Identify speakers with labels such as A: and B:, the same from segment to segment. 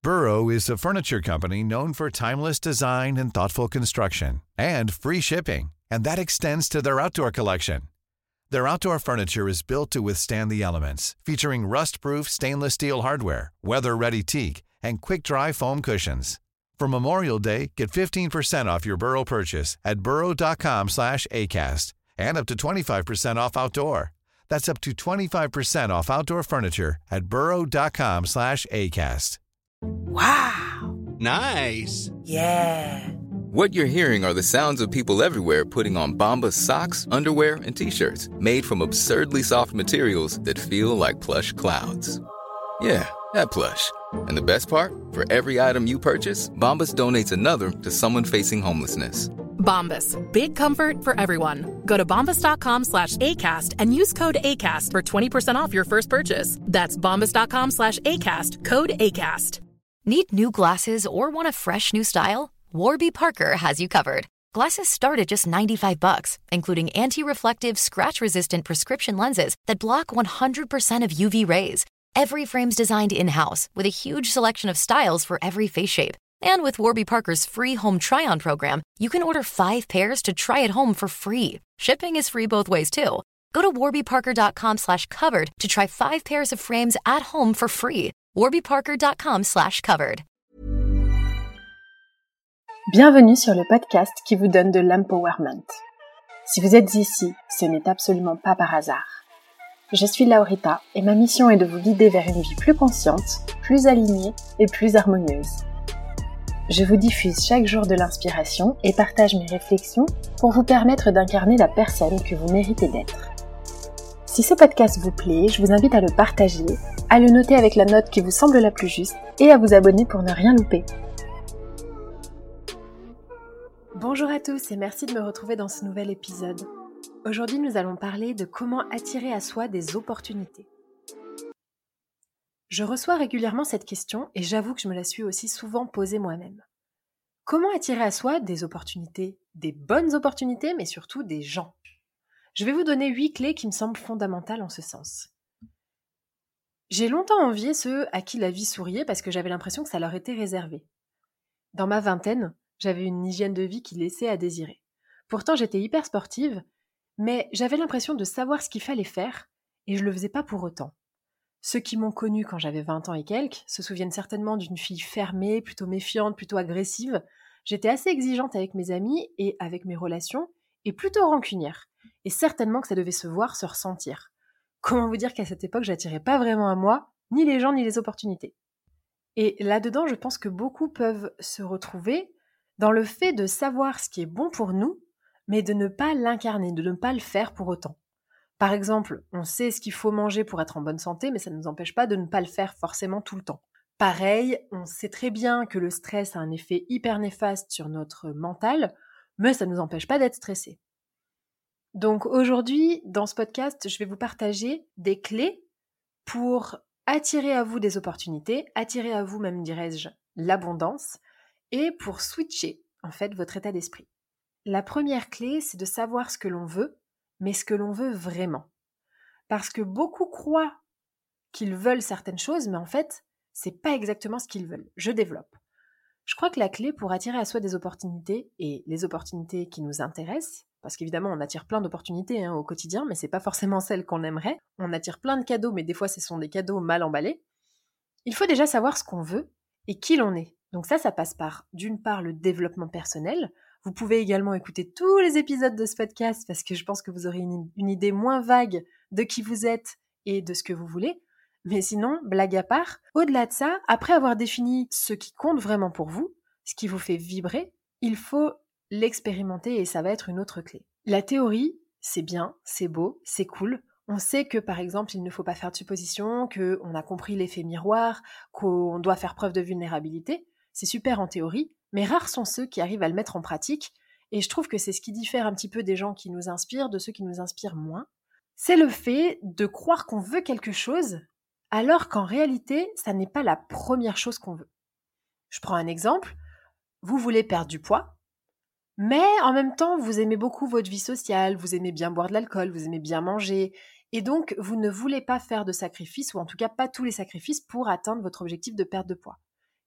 A: Burrow is a furniture company known for timeless design and thoughtful construction, and free shipping, and that extends to their outdoor collection. Their outdoor furniture is built to withstand the elements, featuring rust-proof stainless steel hardware, weather-ready teak, and quick-dry foam cushions. For Memorial Day, get 15% off your Burrow purchase at burrow.com/acast, and up to 25% off outdoor. That's up to 25% off outdoor furniture at burrow.com/acast.
B: Wow!
C: Nice!
B: Yeah!
D: What you're hearing are the sounds of people everywhere putting on Bombas socks, underwear, and T-shirts made from absurdly soft materials that feel like plush clouds. Yeah, that plush. And the best part? For every item you purchase, Bombas donates another to someone facing homelessness.
E: Bombas. Big comfort for everyone. Go to bombas.com/ACAST and use code ACAST for 20% off your first purchase. That's bombas.com/ACAST. Code ACAST.
F: Need new glasses or want a fresh new style? Warby Parker has you covered. Glasses start at just $95, including anti-reflective, scratch-resistant prescription lenses that block 100% of UV rays. Every frame's designed in-house with a huge selection of styles for every face shape. And with Warby Parker's free home try-on program, you can order 5 pairs to try at home for free. Shipping is free both ways, too. Go to warbyparker.com/covered to try 5 pairs of frames at home for free. warbyparker.com/covered.
G: Bienvenue sur le podcast qui vous donne de l'empowerment. Si vous êtes ici, ce n'est absolument pas par hasard. Je suis Laurita et ma mission est de vous guider vers une vie plus consciente, plus alignée et plus harmonieuse. Je vous diffuse chaque jour de l'inspiration et partage mes réflexions pour vous permettre d'incarner la personne que vous méritez d'être. Si ce podcast vous plaît, je vous invite à le partager, à le noter avec la note qui vous semble la plus juste et à vous abonner pour ne rien louper. Bonjour à tous et merci de me retrouver dans ce nouvel épisode. Aujourd'hui, nous allons parler de comment attirer à soi des opportunités. Je reçois régulièrement cette question et j'avoue que je me la suis aussi souvent posée moi-même. Comment attirer à soi des opportunités, des bonnes opportunités, mais surtout des gens ? Je vais vous donner 8 clés qui me semblent fondamentales en ce sens. J'ai longtemps envié ceux à qui la vie souriait parce que j'avais l'impression que ça leur était réservé. Dans ma vingtaine, j'avais une hygiène de vie qui laissait à désirer. Pourtant, j'étais hyper sportive, mais j'avais l'impression de savoir ce qu'il fallait faire et je le faisais pas pour autant. Ceux qui m'ont connue quand j'avais 20 ans et quelques se souviennent certainement d'une fille fermée, plutôt méfiante, plutôt agressive. J'étais assez exigeante avec mes amis et avec mes relations et plutôt rancunière. Et certainement que ça devait se voir, se ressentir. Comment vous dire qu'à cette époque, j'attirais pas vraiment à moi, ni les gens, ni les opportunités. Et là-dedans, je pense que beaucoup peuvent se retrouver dans le fait de savoir ce qui est bon pour nous, mais de ne pas l'incarner, de ne pas le faire pour autant. Par exemple, on sait ce qu'il faut manger pour être en bonne santé, mais ça ne nous empêche pas de ne pas le faire forcément tout le temps. Pareil, on sait très bien que le stress a un effet hyper néfaste sur notre mental, mais ça ne nous empêche pas d'être stressé. Donc aujourd'hui, dans ce podcast, je vais vous partager des clés pour attirer à vous des opportunités, attirer à vous, même dirais-je, l'abondance, et pour switcher, en fait, votre état d'esprit. La première clé, c'est de savoir ce que l'on veut, mais ce que l'on veut vraiment. Parce que beaucoup croient qu'ils veulent certaines choses, mais en fait, c'est pas exactement ce qu'ils veulent. Je développe. Je crois que la clé pour attirer à soi des opportunités, et les opportunités qui nous intéressent, parce qu'évidemment, on attire plein d'opportunités au quotidien, mais c'est pas forcément celles qu'on aimerait. On attire plein de cadeaux, mais des fois, ce sont des cadeaux mal emballés. Il faut déjà savoir ce qu'on veut et qui l'on est. Donc ça passe par, d'une part, le développement personnel. Vous pouvez également écouter tous les épisodes de ce podcast parce que je pense que vous aurez une idée moins vague de qui vous êtes et de ce que vous voulez. Mais sinon, blague à part, au-delà de ça, après avoir défini ce qui compte vraiment pour vous, ce qui vous fait vibrer, il faut l'expérimenter et ça va être une autre clé. La théorie, c'est bien, c'est beau, c'est cool. On sait que, par exemple, il ne faut pas faire de suppositions, qu'on a compris l'effet miroir, qu'on doit faire preuve de vulnérabilité. C'est super en théorie, mais rares sont ceux qui arrivent à le mettre en pratique. Et je trouve que c'est ce qui diffère un petit peu des gens qui nous inspirent, de ceux qui nous inspirent moins. C'est le fait de croire qu'on veut quelque chose, alors qu'en réalité, ça n'est pas la première chose qu'on veut. Je prends un exemple. Vous voulez perdre du poids, mais en même temps, vous aimez beaucoup votre vie sociale, vous aimez bien boire de l'alcool, vous aimez bien manger, et donc vous ne voulez pas faire de sacrifices, ou en tout cas pas tous les sacrifices pour atteindre votre objectif de perte de poids.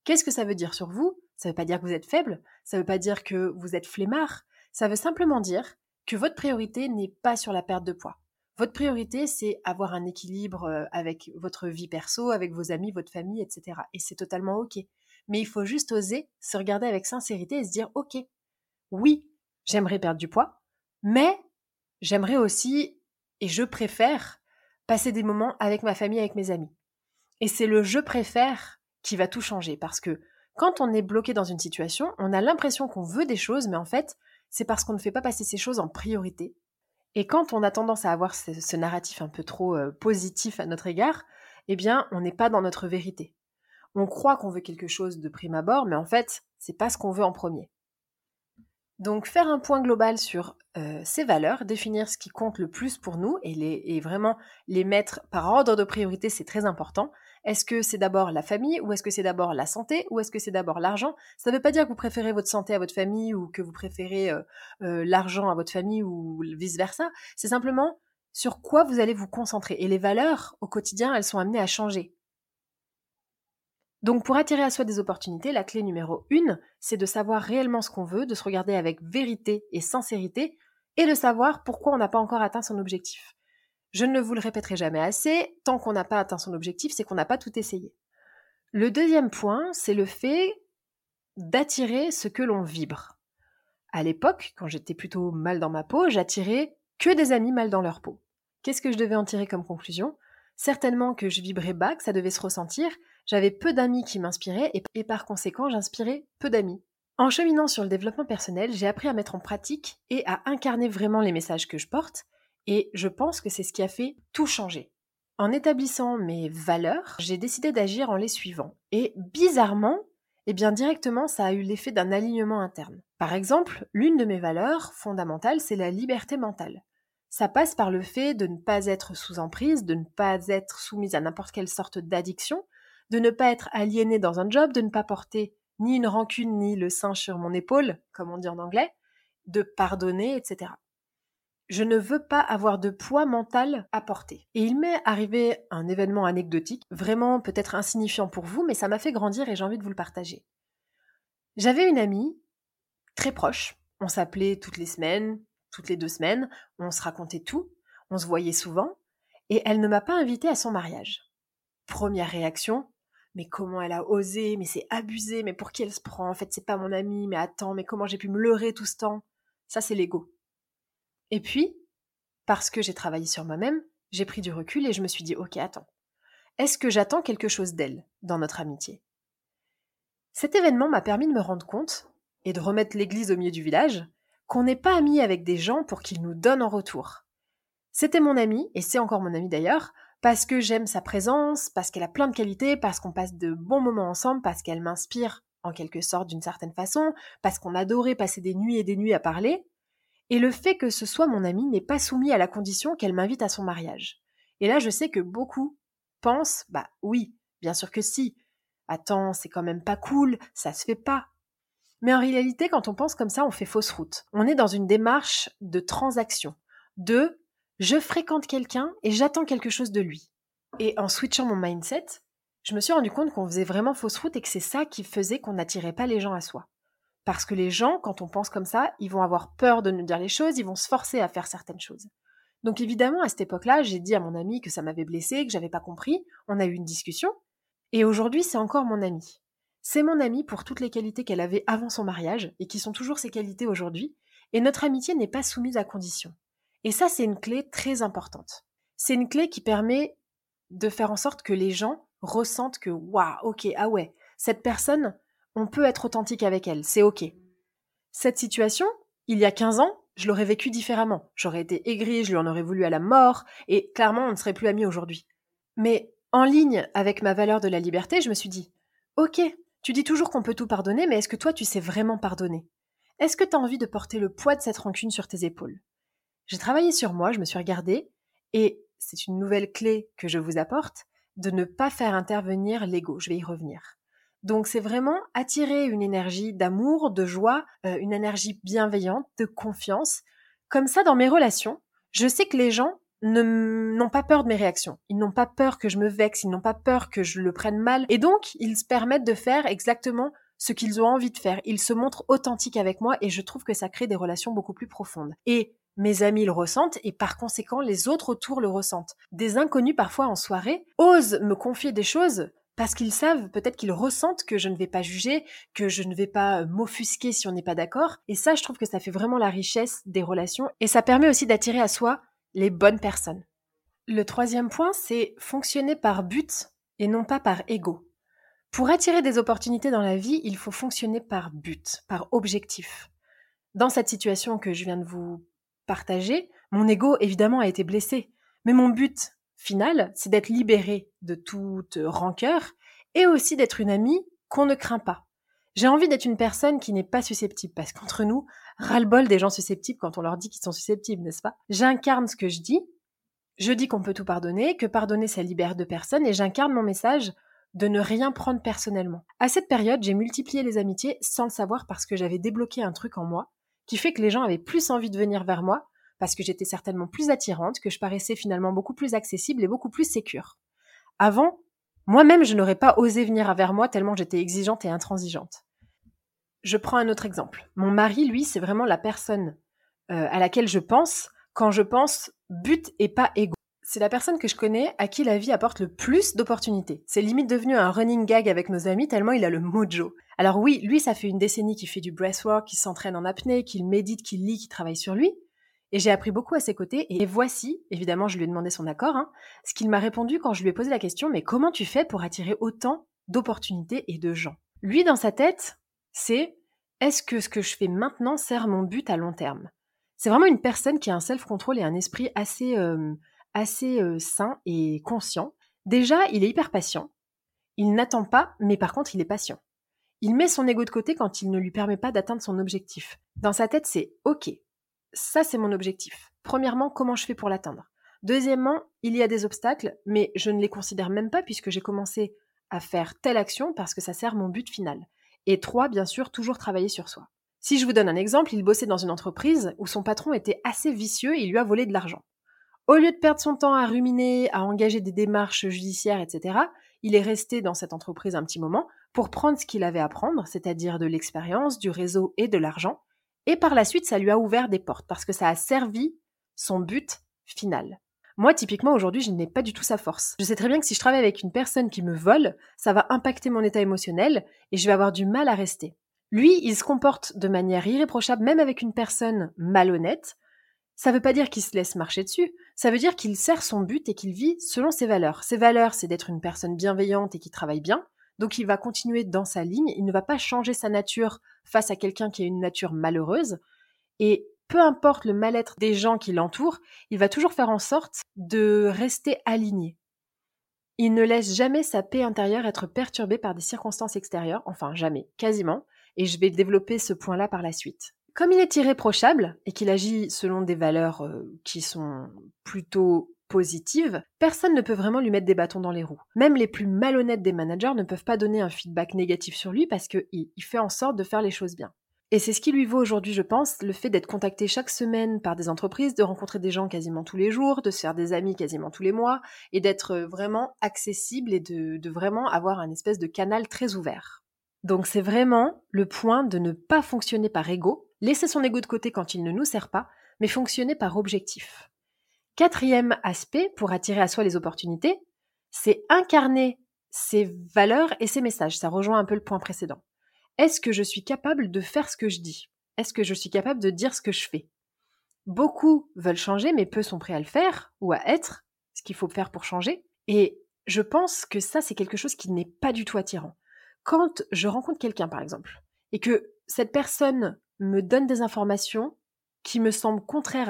G: Qu'est-ce que ça veut dire sur vous ? Ça ne veut pas dire que vous êtes faible, ça ne veut pas dire que vous êtes flemmard, ça veut simplement dire que votre priorité n'est pas sur la perte de poids. Votre priorité, c'est avoir un équilibre avec votre vie perso, avec vos amis, votre famille, etc. Et c'est totalement OK. Mais il faut juste oser se regarder avec sincérité et se dire « Ok, oui, j'aimerais perdre du poids, mais j'aimerais aussi, et je préfère, passer des moments avec ma famille, avec mes amis. » Et c'est le « je préfère » qui va tout changer. Parce que quand on est bloqué dans une situation, on a l'impression qu'on veut des choses, mais en fait, c'est parce qu'on ne fait pas passer ces choses en priorité. Et quand on a tendance à avoir ce narratif un peu trop positif à notre égard, eh bien, on n'est pas dans notre vérité. On croit qu'on veut quelque chose de prime abord, mais en fait, c'est pas ce qu'on veut en premier. Donc, faire un point global sur ces valeurs, définir ce qui compte le plus pour nous et vraiment les mettre par ordre de priorité, c'est très important. Est-ce que c'est d'abord la famille ou est-ce que c'est d'abord la santé ou est-ce que c'est d'abord l'argent ? Ça ne veut pas dire que vous préférez votre santé à votre famille ou que vous préférez l'argent à votre famille ou vice-versa. C'est simplement sur quoi vous allez vous concentrer. Et les valeurs, au quotidien, elles sont amenées à changer. Donc pour attirer à soi des opportunités, la clé numéro 1, c'est de savoir réellement ce qu'on veut, de se regarder avec vérité et sincérité et de savoir pourquoi on n'a pas encore atteint son objectif. Je ne vous le répéterai jamais assez, tant qu'on n'a pas atteint son objectif, c'est qu'on n'a pas tout essayé. Le deuxième point, c'est le fait d'attirer ce que l'on vibre. À l'époque, quand j'étais plutôt mal dans ma peau, j'attirais que des amis mal dans leur peau. Qu'est-ce que je devais en tirer comme conclusion ? Certainement que je vibrais bas, que ça devait se ressentir. J'avais peu d'amis qui m'inspiraient et par conséquent, j'inspirais peu d'amis. En cheminant sur le développement personnel, j'ai appris à mettre en pratique et à incarner vraiment les messages que je porte et je pense que c'est ce qui a fait tout changer. En établissant mes valeurs, j'ai décidé d'agir en les suivant et bizarrement, directement, ça a eu l'effet d'un alignement interne. Par exemple, l'une de mes valeurs fondamentales, c'est la liberté mentale. Ça passe par le fait de ne pas être sous emprise, de ne pas être soumise à n'importe quelle sorte d'addiction, de ne pas être aliénée dans un job, de ne pas porter ni une rancune ni le singe sur mon épaule, comme on dit en anglais, de pardonner, etc. Je ne veux pas avoir de poids mental à porter. Et il m'est arrivé un événement anecdotique, vraiment peut-être insignifiant pour vous, mais ça m'a fait grandir et j'ai envie de vous le partager. J'avais une amie très proche, on s'appelait toutes les semaines, toutes les 2 semaines, on se racontait tout, on se voyait souvent, et elle ne m'a pas invitée à son mariage. Première réaction, mais comment elle a osé, mais c'est abusé, mais pour qui elle se prend, en fait c'est pas mon amie, mais attends, mais comment j'ai pu me leurrer tout ce temps ? Ça c'est l'ego. Et puis, parce que j'ai travaillé sur moi-même, j'ai pris du recul et je me suis dit, ok, attends, est-ce que j'attends quelque chose d'elle dans notre amitié ? Cet événement m'a permis de me rendre compte, et de remettre l'église au milieu du village, qu'on n'est pas amis avec des gens pour qu'ils nous donnent en retour. C'était mon amie, et c'est encore mon amie d'ailleurs, parce que j'aime sa présence, parce qu'elle a plein de qualités, parce qu'on passe de bons moments ensemble, parce qu'elle m'inspire en quelque sorte d'une certaine façon, parce qu'on adorait passer des nuits et des nuits à parler. Et le fait que ce soit mon amie n'est pas soumis à la condition qu'elle m'invite à son mariage. Et là, je sais que beaucoup pensent, bah oui, bien sûr que si. Attends, c'est quand même pas cool, ça se fait pas. Mais en réalité, quand on pense comme ça, on fait fausse route. On est dans une démarche de transaction, de je fréquente quelqu'un et j'attends quelque chose de lui. Et en switchant mon mindset, je me suis rendu compte qu'on faisait vraiment fausse route et que c'est ça qui faisait qu'on n'attirait pas les gens à soi. Parce que les gens, quand on pense comme ça, ils vont avoir peur de nous dire les choses, ils vont se forcer à faire certaines choses. Donc évidemment, à cette époque-là, j'ai dit à mon amie que ça m'avait blessée, que j'avais pas compris, on a eu une discussion, et aujourd'hui, c'est encore mon amie. C'est mon amie pour toutes les qualités qu'elle avait avant son mariage, et qui sont toujours ses qualités aujourd'hui, et notre amitié n'est pas soumise à condition. Et ça, c'est une clé très importante. C'est une clé qui permet de faire en sorte que les gens ressentent que, waouh, ok, ah ouais, cette personne, on peut être authentique avec elle, c'est ok. Cette situation, il y a 15 ans, je l'aurais vécue différemment. J'aurais été aigrie, je lui en aurais voulu à la mort, et clairement, on ne serait plus amis aujourd'hui. Mais en ligne avec ma valeur de la liberté, je me suis dit, ok, tu dis toujours qu'on peut tout pardonner, mais est-ce que toi, tu sais vraiment pardonner ? Est-ce que tu as envie de porter le poids de cette rancune sur tes épaules ? J'ai travaillé sur moi, je me suis regardée, et c'est une nouvelle clé que je vous apporte, de ne pas faire intervenir l'ego, je vais y revenir. Donc c'est vraiment attirer une énergie d'amour, de joie, une énergie bienveillante, de confiance. Comme ça, dans mes relations, je sais que les gens n'ont pas peur de mes réactions. Ils n'ont pas peur que je me vexe, ils n'ont pas peur que je le prenne mal. Et donc, ils se permettent de faire exactement ce qu'ils ont envie de faire. Ils se montrent authentiques avec moi et je trouve que ça crée des relations beaucoup plus profondes. Et mes amis le ressentent et par conséquent, les autres autour le ressentent. Des inconnus, parfois en soirée, osent me confier des choses parce qu'ils savent, peut-être qu'ils ressentent que je ne vais pas juger, que je ne vais pas m'offusquer si on n'est pas d'accord. Et ça, je trouve que ça fait vraiment la richesse des relations et ça permet aussi d'attirer à soi les bonnes personnes. Le troisième point, c'est fonctionner par but et non pas par ego. Pour attirer des opportunités dans la vie, il faut fonctionner par but, par objectif. Dans cette situation que je viens de vous partager, mon ego évidemment a été blessé, mais mon but final, c'est d'être libéré de toute rancœur et aussi d'être une amie qu'on ne craint pas. J'ai envie d'être une personne qui n'est pas susceptible, parce qu'entre nous, ras-le-bol des gens susceptibles quand on leur dit qu'ils sont susceptibles, n'est-ce pas ? J'incarne ce que je dis qu'on peut tout pardonner, que pardonner ça libère deux personnes, et j'incarne mon message de ne rien prendre personnellement. À cette période, j'ai multiplié les amitiés sans le savoir parce que j'avais débloqué un truc en moi qui fait que les gens avaient plus envie de venir vers moi parce que j'étais certainement plus attirante, que je paraissais finalement beaucoup plus accessible et beaucoup plus sécure. Avant, moi-même, je n'aurais pas osé venir vers moi tellement j'étais exigeante et intransigeante. Je prends un autre exemple. Mon mari, lui, c'est vraiment la personne à laquelle je pense quand je pense but et pas ego. C'est la personne que je connais à qui la vie apporte le plus d'opportunités. C'est limite devenu un running gag avec nos amis tellement il a le mojo. Alors oui, lui, ça fait une décennie qu'il fait du breathwork, qu'il s'entraîne en apnée, qu'il médite, qu'il lit, qu'il travaille sur lui. Et j'ai appris beaucoup à ses côtés. Et voici, évidemment, je lui ai demandé son accord, ce qu'il m'a répondu quand je lui ai posé la question « Mais comment tu fais pour attirer autant d'opportunités et de gens ?» Lui, dans sa tête, c'est « Est-ce que ce que je fais maintenant sert mon but à long terme ?» C'est vraiment une personne qui a un self-control et un esprit assez sain et conscient. Déjà, il est hyper patient. Il n'attend pas, mais par contre, il est patient. Il met son ego de côté quand il ne lui permet pas d'atteindre son objectif. Dans sa tête, c'est « Ok, ça c'est mon objectif. Premièrement, comment je fais pour l'atteindre ? Deuxièmement, il y a des obstacles, mais je ne les considère même pas puisque j'ai commencé à faire telle action parce que ça sert mon but final. Et 3, bien sûr, toujours travailler sur soi. Si je vous donne un exemple, il bossait dans une entreprise où son patron était assez vicieux et il lui a volé de l'argent. Au lieu de perdre son temps à ruminer, à engager des démarches judiciaires, etc., il est resté dans cette entreprise un petit moment pour prendre ce qu'il avait à prendre, c'est-à-dire de l'expérience, du réseau et de l'argent. Et par la suite, ça lui a ouvert des portes parce que ça a servi son but final. Moi, typiquement, aujourd'hui, je n'ai pas du tout sa force. Je sais très bien que si je travaille avec une personne qui me vole, ça va impacter mon état émotionnel et je vais avoir du mal à rester. Lui, il se comporte de manière irréprochable, même avec une personne malhonnête. Ça veut pas dire qu'il se laisse marcher dessus, ça veut dire qu'il sert son but et qu'il vit selon ses valeurs. Ses valeurs, c'est d'être une personne bienveillante et qui travaille bien, donc il va continuer dans sa ligne, il ne va pas changer sa nature face à quelqu'un qui a une nature malheureuse, et peu importe le mal-être des gens qui l'entourent, il va toujours faire en sorte de rester aligné. Il ne laisse jamais sa paix intérieure être perturbée par des circonstances extérieures, enfin jamais, quasiment, et je vais développer ce point-là par la suite. Comme il est irréprochable et qu'il agit selon des valeurs qui sont plutôt positives, personne ne peut vraiment lui mettre des bâtons dans les roues. Même les plus malhonnêtes des managers ne peuvent pas donner un feedback négatif sur lui parce qu'il fait en sorte de faire les choses bien. Et c'est ce qui lui vaut aujourd'hui, je pense, le fait d'être contacté chaque semaine par des entreprises, de rencontrer des gens quasiment tous les jours, de se faire des amis quasiment tous les mois, et d'être vraiment accessible et de vraiment avoir un espèce de canal très ouvert. Donc c'est vraiment le point de ne pas fonctionner par ego, laisser son ego de côté quand il ne nous sert pas, mais fonctionner par objectif. 4e aspect pour attirer à soi les opportunités, c'est incarner ses valeurs et ses messages. Ça rejoint un peu le point précédent. Est-ce que je suis capable de faire ce que je dis ? Est-ce que je suis capable de dire ce que je fais ? Beaucoup veulent changer, mais peu sont prêts à le faire ou à être ce qu'il faut faire pour changer. Et je pense que ça, c'est quelque chose qui n'est pas du tout attirant. Quand je rencontre quelqu'un, par exemple, et que cette personne me donne des informations qui me semblent contraires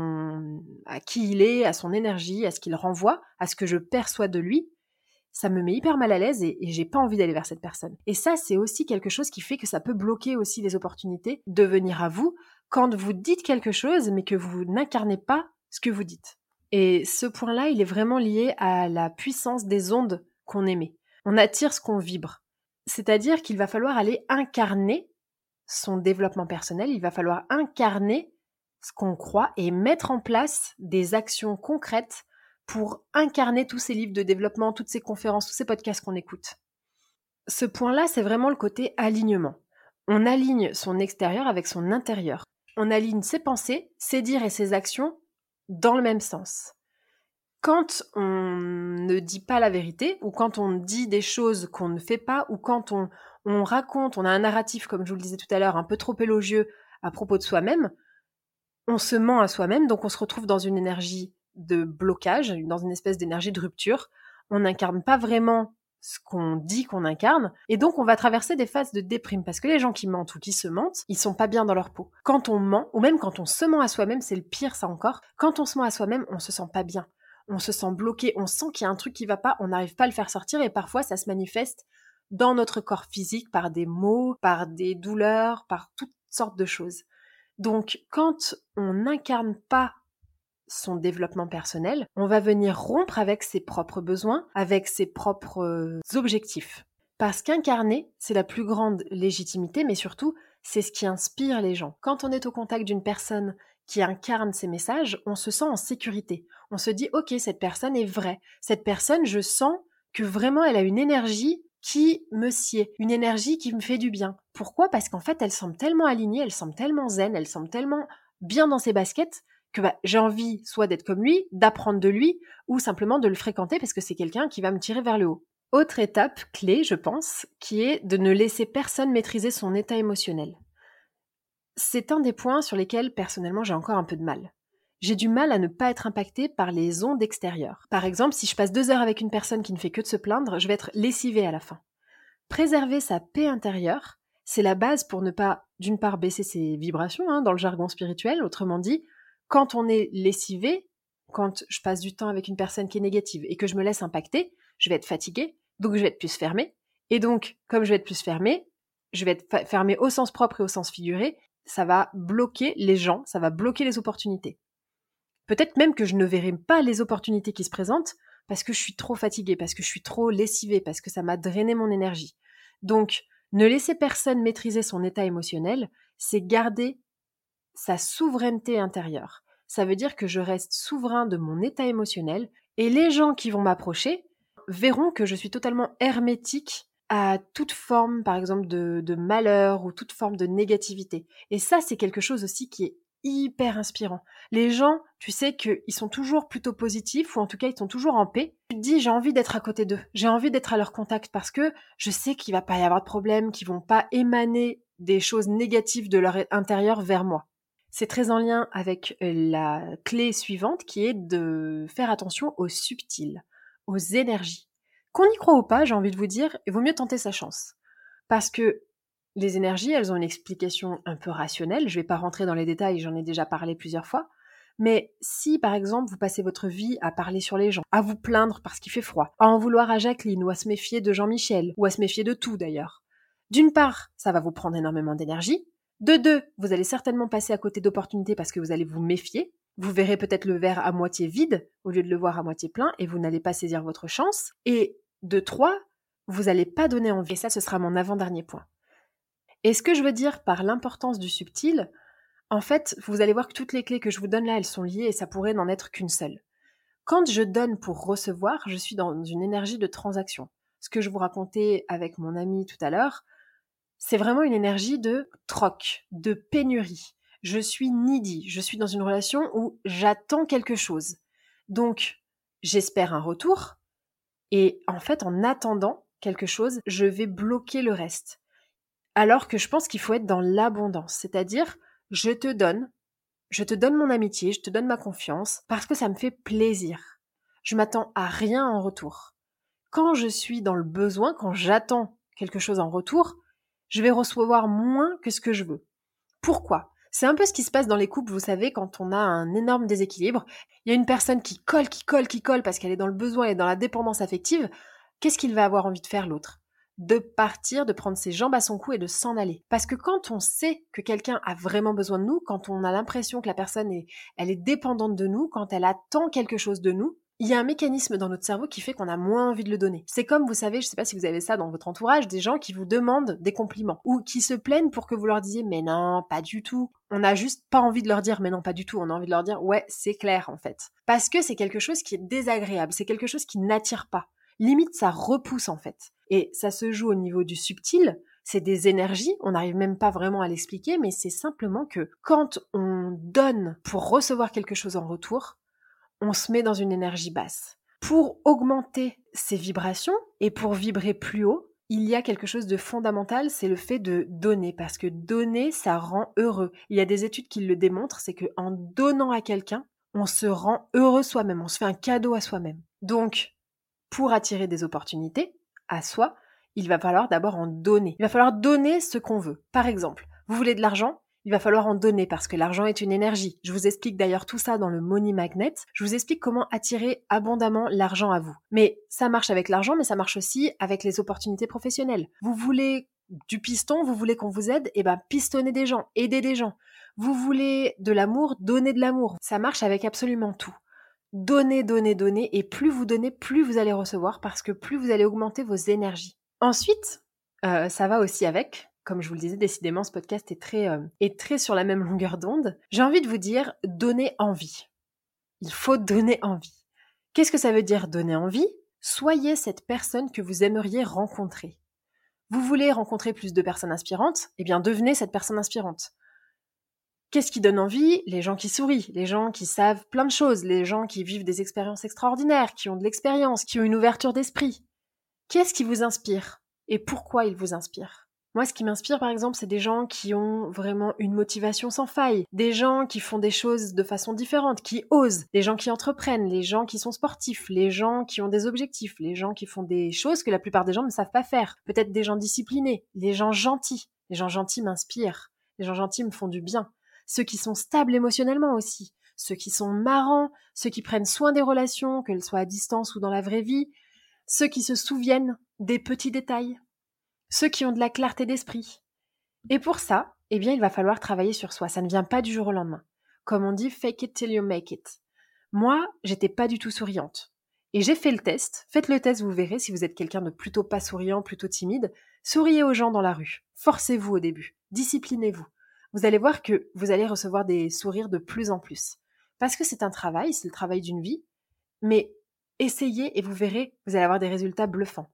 G: à qui il est, à son énergie, à ce qu'il renvoie, à ce que je perçois de lui, ça me met hyper mal à l'aise et j'ai pas envie d'aller vers cette personne. Et ça, c'est aussi quelque chose qui fait que ça peut bloquer aussi les opportunités de venir à vous quand vous dites quelque chose, mais que vous n'incarnez pas ce que vous dites. Et ce point-là, il est vraiment lié à la puissance des ondes qu'on émet. On attire ce qu'on vibre. C'est-à-dire qu'il va falloir aller incarner son développement personnel, il va falloir incarner ce qu'on croit et mettre en place des actions concrètes pour incarner tous ces livres de développement, toutes ces conférences, tous ces podcasts qu'on écoute. Ce point-là, c'est vraiment le côté alignement. On aligne son extérieur avec son intérieur. On aligne ses pensées, ses dires et ses actions dans le même sens. Quand on ne dit pas la vérité, ou quand on dit des choses qu'on ne fait pas, ou quand on raconte, on a un narratif, comme je vous le disais tout à l'heure, un peu trop élogieux à propos de soi-même, on se ment à soi-même, donc on se retrouve dans une énergie de blocage, dans une espèce d'énergie de rupture. On n'incarne pas vraiment ce qu'on dit qu'on incarne, et donc on va traverser des phases de déprime, parce que les gens qui mentent ou qui se mentent, ils sont pas bien dans leur peau. Quand on ment, ou même quand on se ment à soi-même, c'est le pire ça encore, quand on se ment à soi-même, on se sent pas bien. On se sent bloqué, on sent qu'il y a un truc qui va pas, on n'arrive pas à le faire sortir et parfois ça se manifeste dans notre corps physique par des maux, par des douleurs, par toutes sortes de choses. Donc quand on n'incarne pas son développement personnel, on va venir rompre avec ses propres besoins, avec ses propres objectifs. Parce qu'incarner, c'est la plus grande légitimité, mais surtout, c'est ce qui inspire les gens. Quand on est au contact d'une personne qui incarne ses messages, on se sent en sécurité. On se dit, ok, cette personne est vraie. Cette personne, je sens que vraiment elle a une énergie qui me sied, une énergie qui me fait du bien. Pourquoi ? Parce qu'en fait, elle semble tellement alignée, elle semble tellement zen, elle semble tellement bien dans ses baskets que j'ai envie soit d'être comme lui, d'apprendre de lui, ou simplement de le fréquenter parce que c'est quelqu'un qui va me tirer vers le haut. Autre étape clé, je pense, qui est de ne laisser personne maîtriser son état émotionnel. C'est un des points sur lesquels, personnellement, j'ai encore un peu de mal. J'ai du mal à ne pas être impactée par les ondes extérieures. Par exemple, si je passe 2 heures avec une personne qui ne fait que de se plaindre, je vais être lessivée à la fin. Préserver sa paix intérieure, c'est la base pour ne pas, d'une part, baisser ses vibrations, dans le jargon spirituel, autrement dit, quand on est lessivé, quand je passe du temps avec une personne qui est négative et que je me laisse impacter, je vais être fatiguée, donc je vais être plus fermée. Et donc, comme je vais être plus fermée, je vais être fermée au sens propre et au sens figuré, ça va bloquer les gens, ça va bloquer les opportunités. Peut-être même que je ne verrai pas les opportunités qui se présentent parce que je suis trop fatiguée, parce que je suis trop lessivée, parce que ça m'a drainé mon énergie. Donc, ne laisser personne maîtriser son état émotionnel, c'est garder sa souveraineté intérieure. Ça veut dire que je reste souverain de mon état émotionnel et les gens qui vont m'approcher verront que je suis totalement hermétique à toute forme, par exemple, de malheur ou toute forme de négativité. Et ça, c'est quelque chose aussi qui est hyper inspirant. Les gens, tu sais qu'ils sont toujours plutôt positifs, ou en tout cas, ils sont toujours en paix. Tu te dis, j'ai envie d'être à côté d'eux, j'ai envie d'être à leur contact parce que je sais qu'il va pas y avoir de problème, qu'ils vont pas émaner des choses négatives de leur intérieur vers moi. C'est très en lien avec la clé suivante qui est de faire attention aux subtils, aux énergies. Qu'on y croit ou pas, j'ai envie de vous dire, il vaut mieux tenter sa chance. Parce que les énergies, elles ont une explication un peu rationnelle. Je ne vais pas rentrer dans les détails, j'en ai déjà parlé plusieurs fois. Mais si, par exemple, vous passez votre vie à parler sur les gens, à vous plaindre parce qu'il fait froid, à en vouloir à Jacqueline ou à se méfier de Jean-Michel, ou à se méfier de tout d'ailleurs, d'une part, ça va vous prendre énormément d'énergie. De deux, vous allez certainement passer à côté d'opportunités parce que vous allez vous méfier. Vous verrez peut-être le verre à moitié vide au lieu de le voir à moitié plein et vous n'allez pas saisir votre chance. Et de trois, vous n'allez pas donner envie. Et ça, ce sera mon avant-dernier point. Et ce que je veux dire par l'importance du subtil, en fait, vous allez voir que toutes les clés que je vous donne là, elles sont liées et ça pourrait n'en être qu'une seule. Quand je donne pour recevoir, je suis dans une énergie de transaction. Ce que je vous racontais avec mon ami tout à l'heure, c'est vraiment une énergie de troc, de pénurie. Je suis needy, je suis dans une relation où j'attends quelque chose. Donc, j'espère un retour et en fait, en attendant quelque chose, je vais bloquer le reste. Alors que je pense qu'il faut être dans l'abondance, c'est-à-dire je te donne mon amitié, je te donne ma confiance parce que ça me fait plaisir. Je m'attends à rien en retour. Quand je suis dans le besoin, quand j'attends quelque chose en retour, je vais recevoir moins que ce que je veux. Pourquoi ? C'est un peu ce qui se passe dans les couples, vous savez, quand on a un énorme déséquilibre. Il y a une personne qui colle parce qu'elle est dans le besoin et dans la dépendance affective. Qu'est-ce qu'il va avoir envie de faire l'autre ? De partir, de prendre ses jambes à son cou et de s'en aller. Parce que quand on sait que quelqu'un a vraiment besoin de nous, quand on a l'impression que la personne elle est dépendante de nous, quand elle attend quelque chose de nous, il y a un mécanisme dans notre cerveau qui fait qu'on a moins envie de le donner. C'est comme, vous savez, je ne sais pas si vous avez ça dans votre entourage, des gens qui vous demandent des compliments ou qui se plaignent pour que vous leur disiez « mais non, pas du tout ». On n'a juste pas envie de leur dire, mais non, pas du tout. On a envie de leur dire, ouais, c'est clair, en fait. Parce que c'est quelque chose qui est désagréable. C'est quelque chose qui n'attire pas. Limite, ça repousse, en fait. Et ça se joue au niveau du subtil. C'est des énergies. On n'arrive même pas vraiment à l'expliquer, mais c'est simplement que quand on donne pour recevoir quelque chose en retour, on se met dans une énergie basse. Pour augmenter ces vibrations et pour vibrer plus haut, il y a quelque chose de fondamental, c'est le fait de donner, parce que donner, ça rend heureux. Il y a des études qui le démontrent, c'est qu'en donnant à quelqu'un, on se rend heureux soi-même, on se fait un cadeau à soi-même. Donc, pour attirer des opportunités à soi, il va falloir d'abord en donner. Il va falloir donner ce qu'on veut. Par exemple, vous voulez de l'argent ? Il va falloir en donner parce que l'argent est une énergie. Je vous explique d'ailleurs tout ça dans le Money Magnet. Je vous explique comment attirer abondamment l'argent à vous. Mais ça marche avec l'argent, mais ça marche aussi avec les opportunités professionnelles. Vous voulez du piston, vous voulez qu'on vous aide, et ben pistonnez des gens, aidez des gens. Vous voulez de l'amour, donnez de l'amour. Ça marche avec absolument tout. Donnez, donnez, donnez, et plus vous donnez, plus vous allez recevoir parce que plus vous allez augmenter vos énergies. Ensuite, ça va aussi avec... Comme je vous le disais, décidément, ce podcast est très sur la même longueur d'onde. J'ai envie de vous dire, donnez envie. Il faut donner envie. Qu'est-ce que ça veut dire donner envie ? Soyez cette personne que vous aimeriez rencontrer. Vous voulez rencontrer plus de personnes inspirantes ? Eh bien, devenez cette personne inspirante. Qu'est-ce qui donne envie ? Les gens qui sourient, les gens qui savent plein de choses, les gens qui vivent des expériences extraordinaires, qui ont de l'expérience, qui ont une ouverture d'esprit. Qu'est-ce qui vous inspire ? Et pourquoi il vous inspire ? Moi, ce qui m'inspire, par exemple, c'est des gens qui ont vraiment une motivation sans faille, des gens qui font des choses de façon différente, qui osent, des gens qui entreprennent, les gens qui sont sportifs, les gens qui ont des objectifs, les gens qui font des choses que la plupart des gens ne savent pas faire, peut-être des gens disciplinés, les gens gentils. Les gens gentils m'inspirent, les gens gentils me font du bien. Ceux qui sont stables émotionnellement aussi, ceux qui sont marrants, ceux qui prennent soin des relations, qu'elles soient à distance ou dans la vraie vie, ceux qui se souviennent des petits détails. Ceux qui ont de la clarté d'esprit. Et pour ça, eh bien, il va falloir travailler sur soi. Ça ne vient pas du jour au lendemain. Comme on dit, fake it till you make it. Moi, j'étais pas du tout souriante. Et j'ai fait le test. Faites le test, vous verrez si vous êtes quelqu'un de plutôt pas souriant, plutôt timide. Souriez aux gens dans la rue. Forcez-vous au début. Disciplinez-vous. Vous allez voir que vous allez recevoir des sourires de plus en plus. Parce que c'est un travail, c'est le travail d'une vie. Mais essayez et vous verrez, vous allez avoir des résultats bluffants.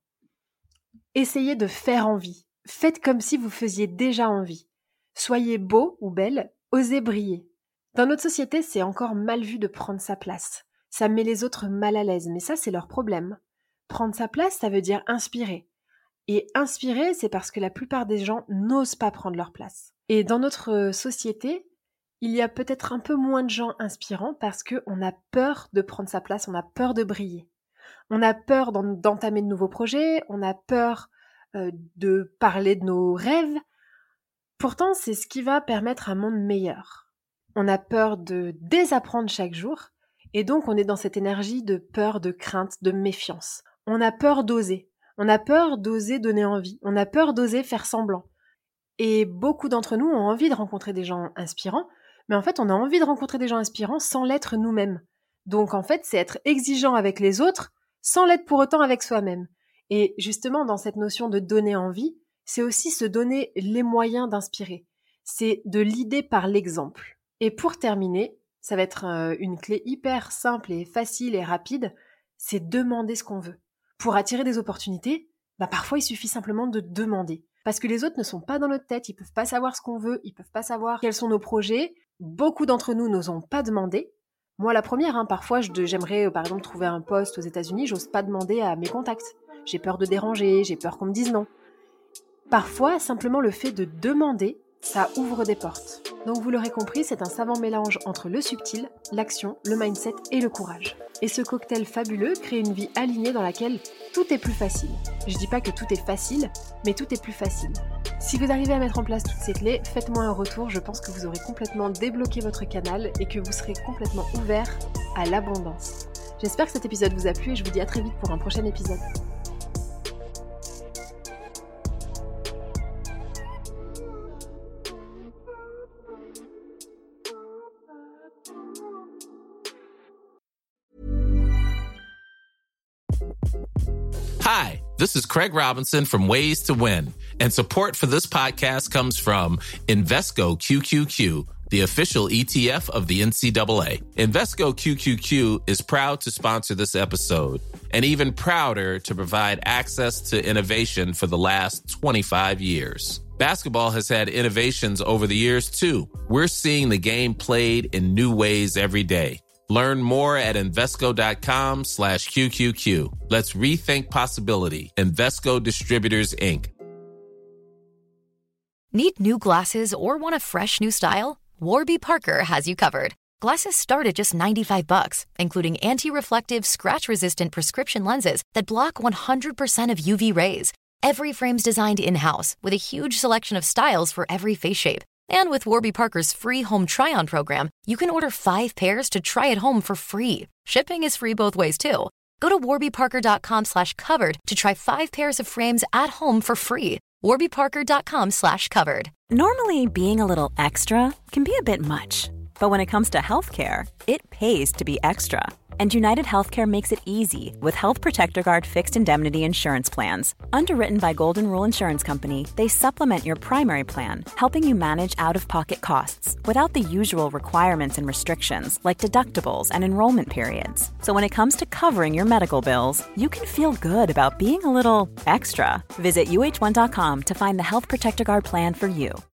G: Essayez de faire envie. Faites comme si vous faisiez déjà envie. Soyez beau ou belle, osez briller. Dans notre société, c'est encore mal vu de prendre sa place. Ça met les autres mal à l'aise, mais ça, c'est leur problème. Prendre sa place, ça veut dire inspirer. Et inspirer, c'est parce que la plupart des gens n'osent pas prendre leur place. Et dans notre société, il y a peut-être un peu moins de gens inspirants parce qu'on a peur de prendre sa place, on a peur de briller. On a peur d'entamer de nouveaux projets, on a peur de parler de nos rêves. Pourtant, c'est ce qui va permettre un monde meilleur. On a peur de désapprendre chaque jour, et donc on est dans cette énergie de peur, de crainte, de méfiance. On a peur d'oser. On a peur d'oser donner envie. On a peur d'oser faire semblant. Et beaucoup d'entre nous ont envie de rencontrer des gens inspirants, mais en fait, on a envie de rencontrer des gens inspirants sans l'être nous-mêmes. Donc en fait, c'est être exigeant avec les autres, sans l'être pour autant avec soi-même. Et justement, dans cette notion de donner envie, c'est aussi se donner les moyens d'inspirer. C'est de l'idée par l'exemple. Et pour terminer, ça va être une clé hyper simple et facile et rapide, c'est demander ce qu'on veut. Pour attirer des opportunités, parfois il suffit simplement de demander. Parce que les autres ne sont pas dans notre tête, ils peuvent pas savoir ce qu'on veut, ils peuvent pas savoir quels sont nos projets. Beaucoup d'entre nous n'osons pas demander. Moi, la première, parfois, j'aimerais, par exemple, trouver un poste aux États-Unis, j'ose pas demander à mes contacts. J'ai peur de déranger, j'ai peur qu'on me dise non. Parfois, simplement le fait de demander, ça ouvre des portes. Donc, vous l'aurez compris, c'est un savant mélange entre le subtil, l'action, le mindset et le courage. Et ce cocktail fabuleux crée une vie alignée dans laquelle tout est plus facile. Je dis pas que tout est facile, mais tout est plus facile. Si vous arrivez à mettre en place toutes ces clés, faites-moi un retour, je pense que vous aurez complètement débloqué votre canal et que vous serez complètement ouvert à l'abondance. J'espère que cet épisode vous a plu et je vous dis à très vite pour un prochain épisode.
C: Hi, this is Craig Robinson from Ways to Win, and support for this podcast comes from Invesco QQQ, the official ETF of the NCAA. Invesco QQQ is proud to sponsor this episode, and even prouder to provide access to innovation for the last 25 years. Basketball has had innovations over the years, too. We're seeing the game played in new ways every day. Learn more at Invesco.com/QQQ. Let's rethink possibility. Invesco Distributors, Inc.
F: Need new glasses or want a fresh new style? Warby Parker has you covered. Glasses start at just $95, including anti-reflective, scratch-resistant prescription lenses that block 100% of UV rays. Every frame's designed in-house with a huge selection of styles for every face shape. And with Warby Parker's free home try-on program, you can order 5 pairs to try at home for free. Shipping is free both ways, too. Go to warbyparker.com/covered to try 5 pairs of frames at home for free. warbyparker.com/covered.
H: Normally, being a little extra can be a bit much. But when it comes to healthcare, it pays to be extra. And United Healthcare makes it easy with Health Protector Guard fixed indemnity insurance plans. Underwritten by Golden Rule Insurance Company, they supplement your primary plan, helping you manage out-of-pocket costs without the usual requirements and restrictions like deductibles and enrollment periods. So when it comes to covering your medical bills, you can feel good about being a little extra. Visit UH1.com to find the Health Protector Guard plan for you.